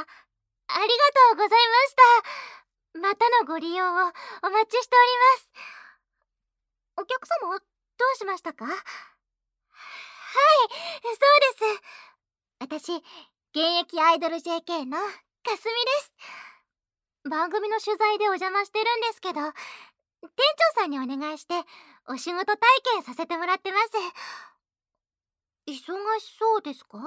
ありがとうございました。またのご利用をお待ちしております。お客様、どうしましたか？はい、そうです。私、現役アイドル JK のかすみです。番組の取材でお邪魔してるんですけど、店長さんにお願いしてお仕事体験させてもらってます。忙しそうですか？はい、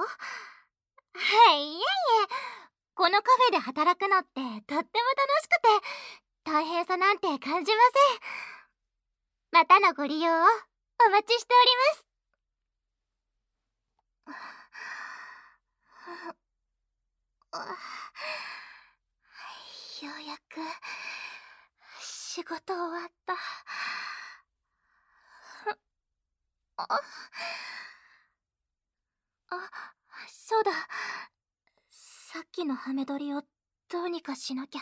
いえいえ。このカフェで働くのってとっても楽しくて、大変さなんて感じません。またのご利用をお待ちしております。ようやく仕事終わった。あ、そうだ。さっきのハメ撮りをどうにかしなきゃ。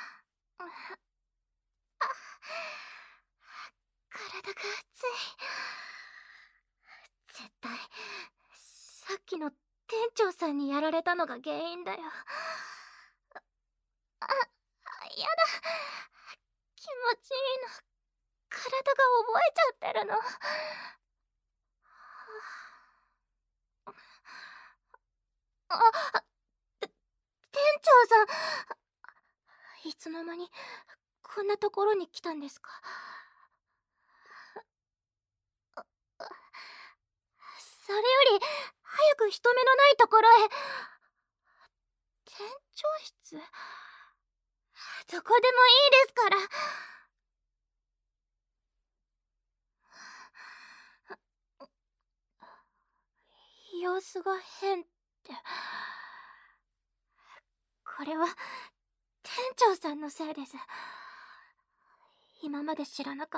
体が熱い。絶対さっきの店長さんにやられたのが原因だよ。やだ。気持ちいいの。体が覚えちゃってるの。店長さん、いつの間にこんなところに来たんですか？それより早く人目のないところへ。店長室、どこでもいいですから。様子が変って、これは店長さんのせいです。今まで知らなか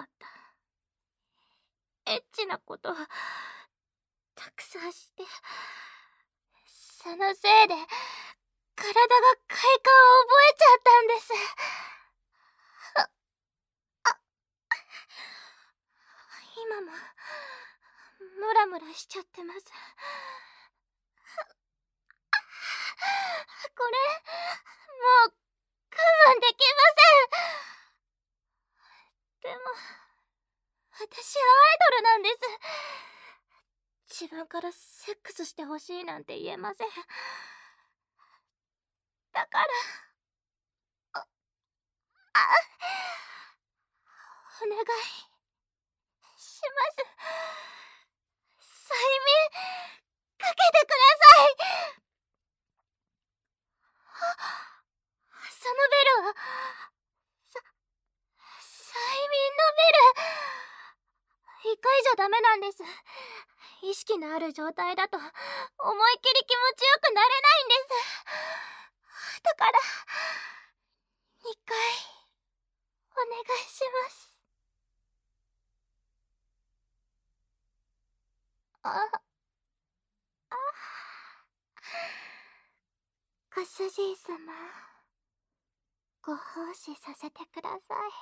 ったエッチなことをたくさんして、そのせいで体が快感を覚えちゃったんです。今もムラムラしちゃってます。これもう我慢できません。でも私はアイドルなんです。自分からセックスしてほしいなんて言えません。だからお願いします。催眠かけてください。そのベルは催眠のベル。一回じゃダメなんです。意識のある状態だと思い切り気持ちよくなれないんです。だから2回お願いします。ご主人様、ご奉仕させてください。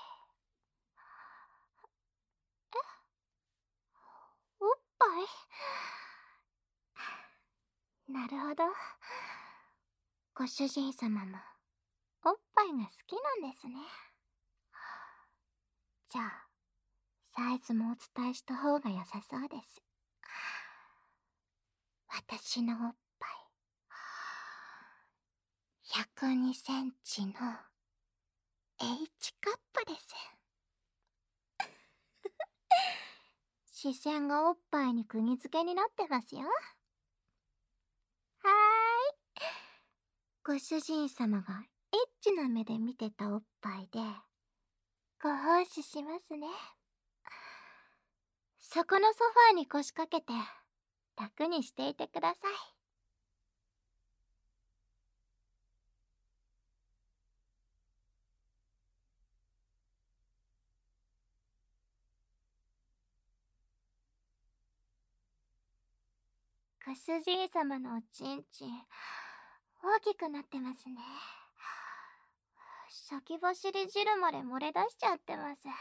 おっぱい？なるほど。ご主人様もおっぱいが好きなんですね。じゃあサイズもお伝えした方が良さそうです。私のおっぱい102センチの H カップです。視線がおっぱいに釘付けになってますよ。はーい。ご主人様がエッチな目で見てたおっぱいでご奉仕しますね。そこのソファーに腰掛けて楽にしていてください。ご主人様のおちんちん大きくなってますね。先走り汁まで漏れ出しちゃってます。じ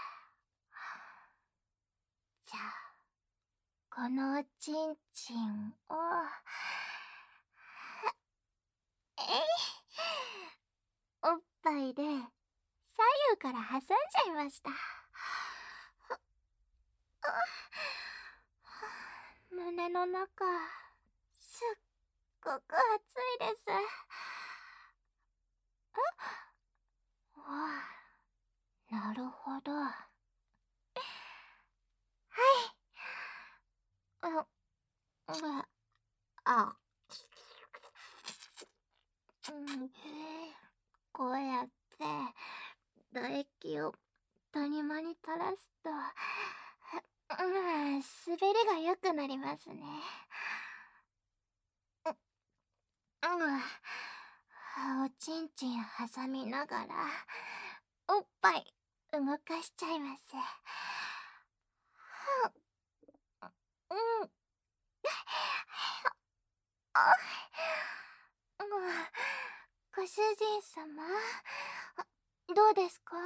ゃあこのおちんちんをえいいで左右から挟んじゃいました。胸の中すっごく暑いです。あ、なるほど。はい。あ、こうやって唾液を谷間に垂らすと、滑りが良くなりますね。おちんちん挟みながらおっぱい動かしちゃいます。ご主人様、どうですか？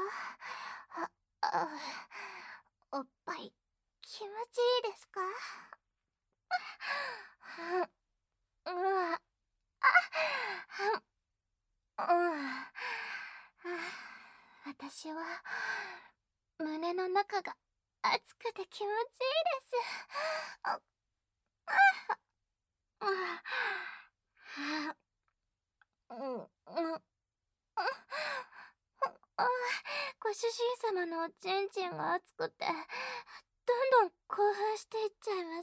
おっぱい気持ちいいですか？私は胸の中が熱くて気持ちいいです。ご主人様のおちんちんが熱くてどんどん興奮していっちゃいます。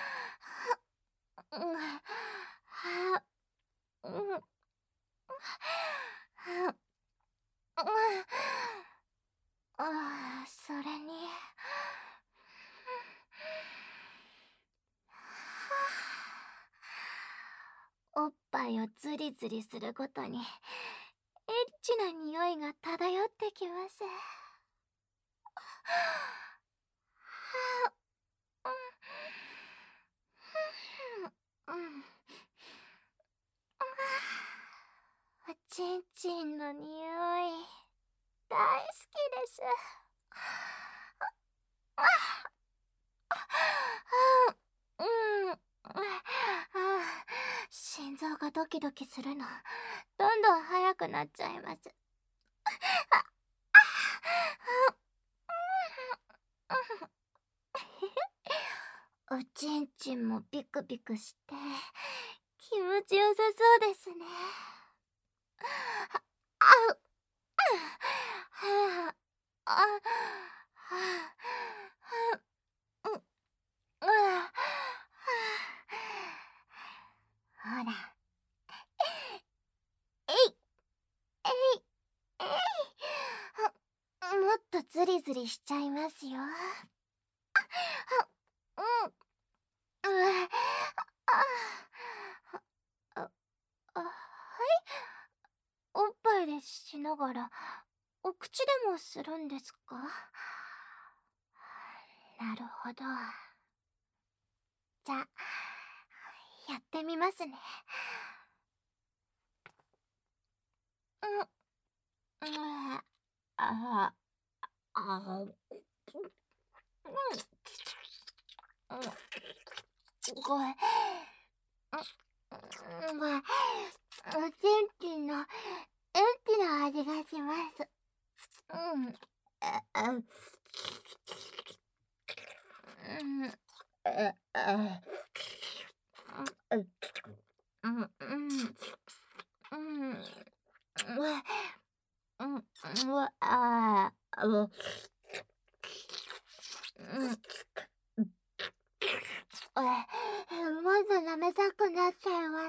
それにおっぱいをズリズリするごとにエッチな匂いが漂ってきます。おちんちんの匂い大好きです。心臓がドキドキするのどんどん速くなっちゃいます。おちんちんもビクビクして気持ちよさそうですね。ほら、えいえいえい、もっとズリズリしちゃいますよ。はい、おっぱいでしながらお口でもするんですか？なるほど。じゃあやってみますね。ああ、これ、おちんちんのうんちの味がします。まず舐めたくなっちゃいます。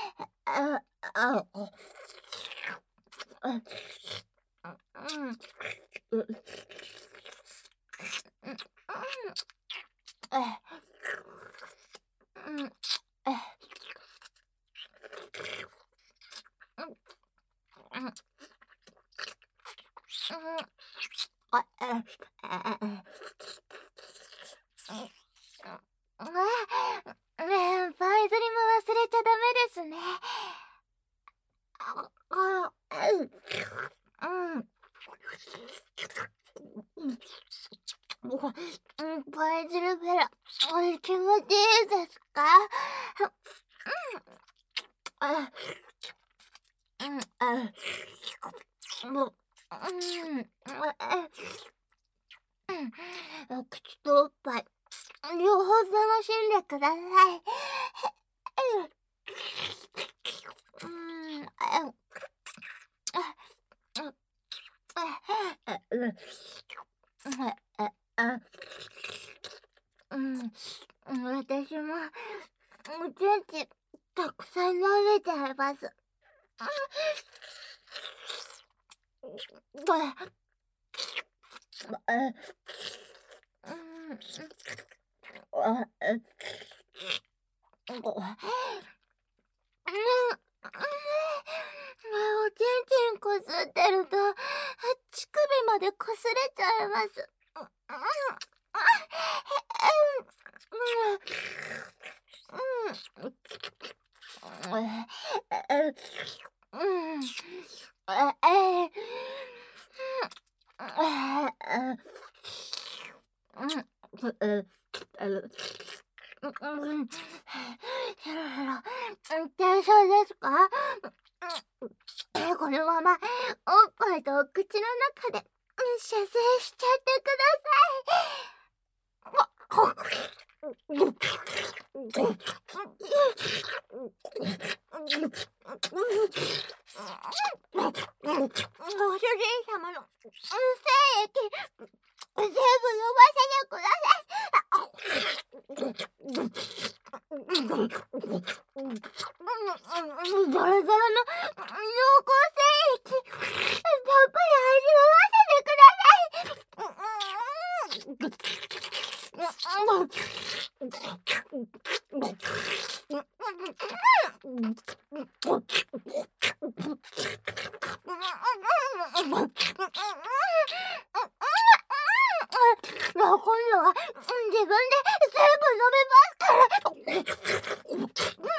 パイ釣りも忘れちゃダメですね。パイズルフェラ、気持ちいいですか？ もう、口とおっぱい、両方楽しんでください。うん、私も、おちんち、たくさん舐めちゃいます。おちんちんこすってると、乳首までこすれちゃいます。大丈夫ですか？このままおっぱいとお口の中で射精しちゃってくご主人様の精液全部飲ませてください。ザラザラの濃厚精液たっぷり味わわせてくだ今度は自分で全部飲めますから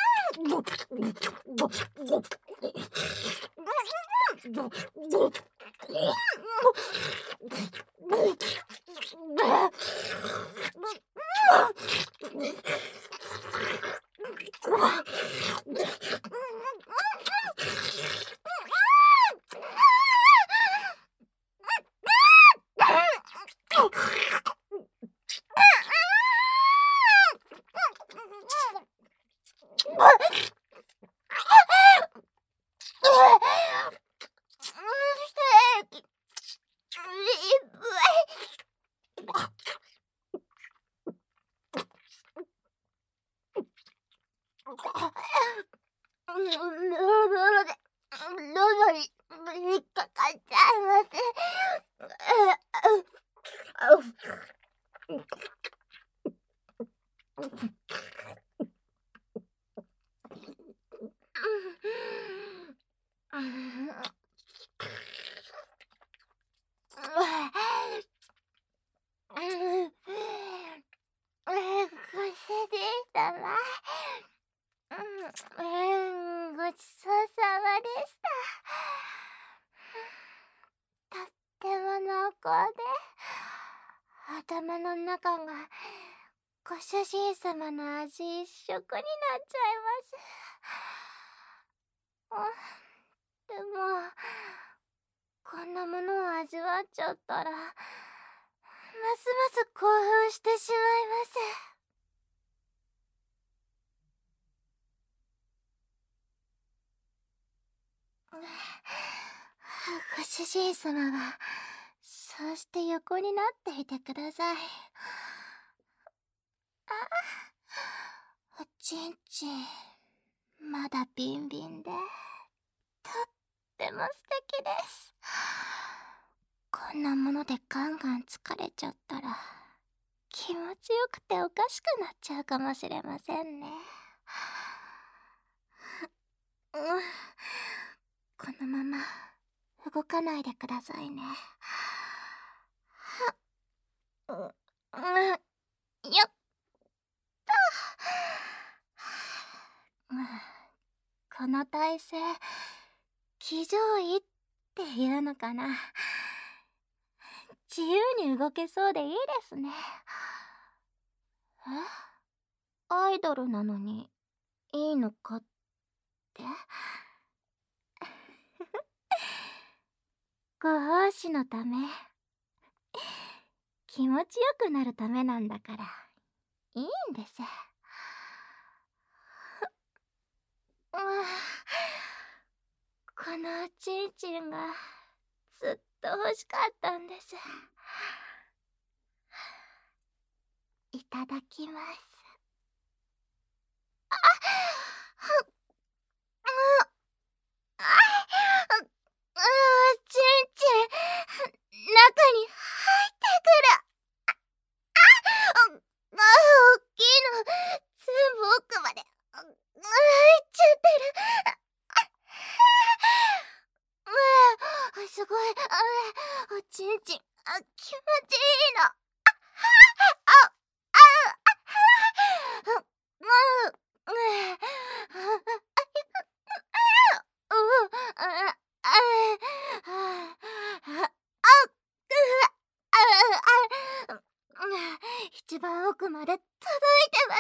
ブルブルで喉に引っかかっちゃいます。ご主人様、ごちそうさまでした。とっても濃厚で、頭の中がご主人様の味一色になっちゃいます。でも、こんなものを味わっちゃったら、ますます興奮してしまいます。ご主人様はそうして横になっていてください。おちんちんまだビンビンでとっても素敵です。こんなものでガンガン疲れちゃったら気持ちよくておかしくなっちゃうかもしれませんね。このまま動かないでくださいね。よっと。この体勢、騎乗位っていうのかな。自由に動けそうでいいですね。アイドルなのにいいのかってご奉仕のため、気持ちよくなるためなんだからいいんです。このおちんちんがずっと欲しかったんです。いただきます。おちんちん中に入ってくる。おっきいの全部奥まで入っちゃってる。すごい。おちんちん気持ちいいの。一番奥まで届いてます。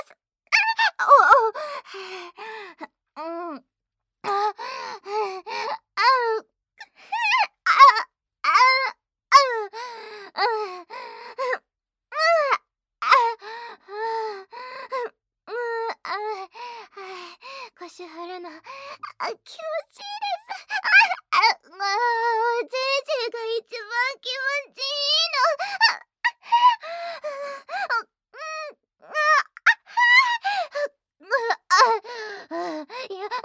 腰振るの気持ちいいです。おじいじが一番気持ちいいの。いや、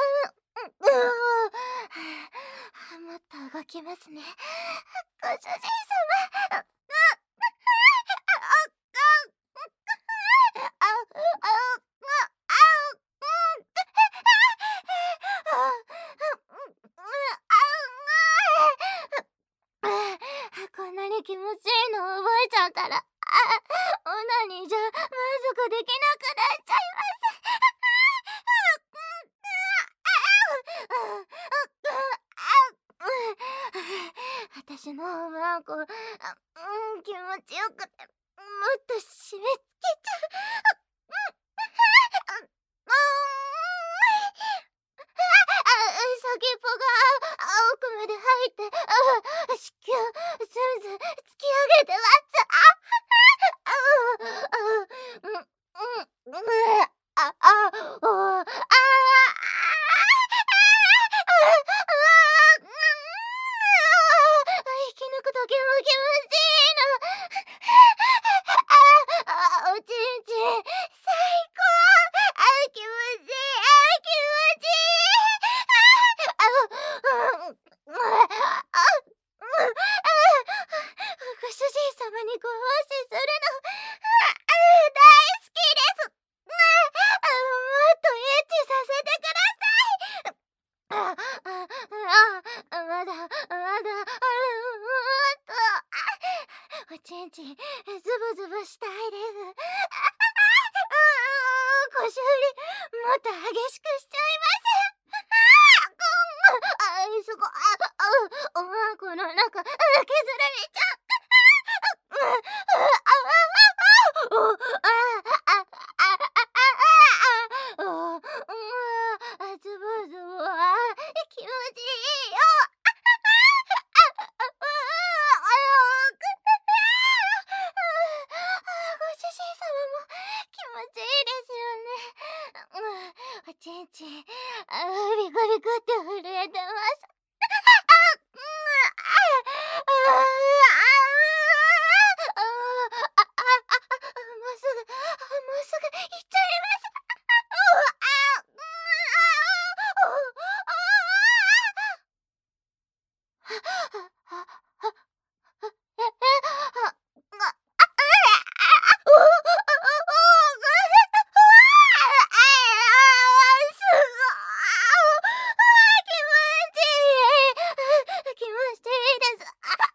もっと動きますね、ご主人様。こんなに気持ちいいの覚えちゃったら、オナニーじゃ満足できなくなっちゃいます。私のおまんこ、気持ちよくて、もっと締め付けちゃう。先っぽが奥まで入って、子宮ずんずん突き上げてます。引き抜くときも気持ちいいの。おちんちん最高。気持ちいい。気持ちいい。ご主人様にご奉仕するの大好きです。もっとエッチさせてください。まだもっとおちんちんズブズブしたいです。腰振りもっと激しくしちゃいます。すごい。おまんこの中削られちゃう。ズボズボ気持ちいいよ。ご主人様も気持ちいいですよね。おちんちんビクビクって震えてます。もうすぐ行っちゃいます。気持ちいいです。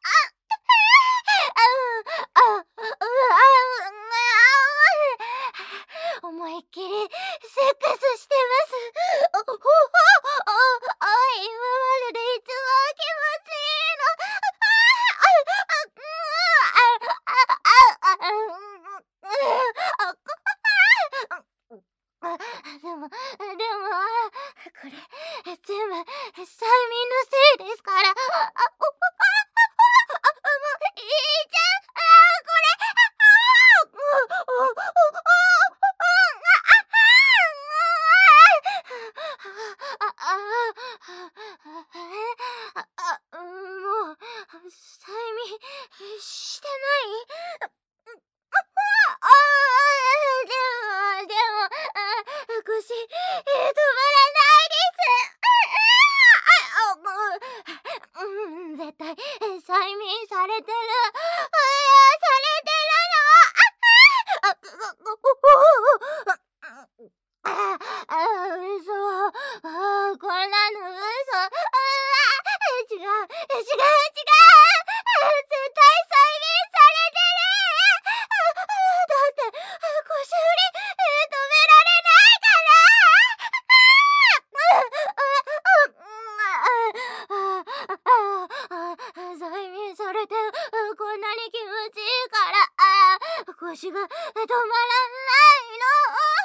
思いっきりセックスしてます。今までで一番気持ちいいの。でもこれ全部催眠のせいですから。 もう、催眠してない？でも、腰、止まらないです。絶対、催眠されてる。されてるの。嘘。こんなの嘘。違う、違う、違う。絶対催眠されてる。だって、腰振り、止められないから。催眠されて、こんなに気持ちいいから、腰が止まらないの。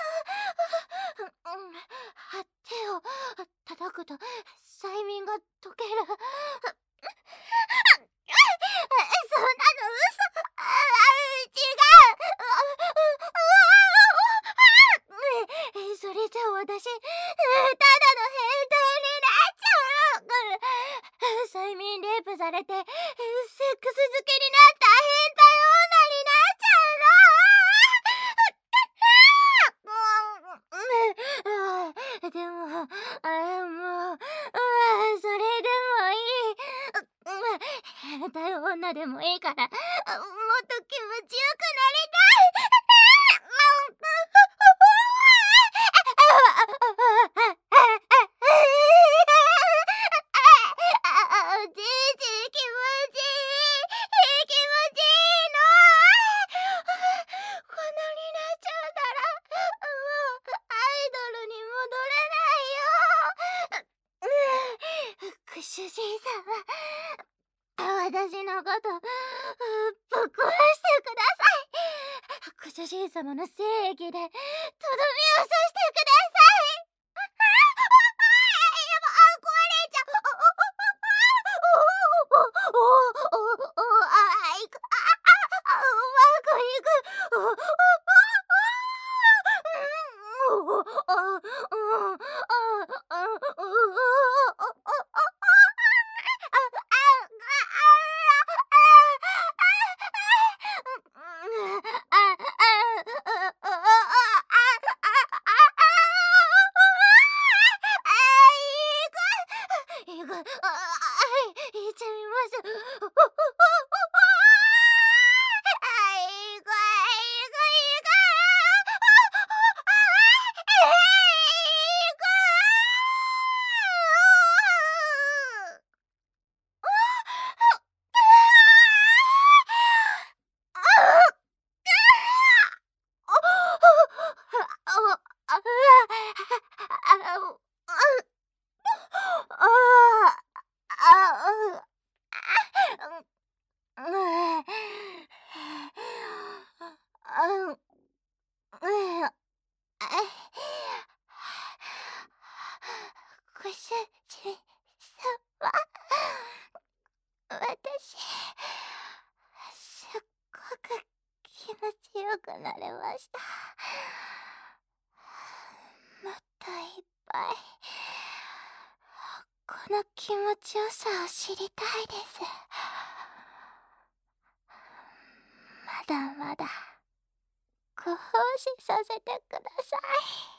手を叩くと催眠が解ける。そんなの嘘。違う。それじゃ私、ただの変態になっちゃう。催眠レイプされてセックス好きになった変態女になっちゃうの。でも、もう、それでもいい。変態女でもいいから、もっと気持ちよくなりたい。じいじ気持ちいい。気持ちいいの。こんなになっちゃうなら、もうアイドルに戻れないよ。ご主人様、私のことぶっ壊してください。ご主人様の精液でとどめを刺してください。壊れちゃう。いく。うまくいく。いっちゃいます。ご主人様、私、すっごく気持ちよくなれました。もっといっぱい、この気持ちよさを知りたいです。まだまだご奉仕させてください。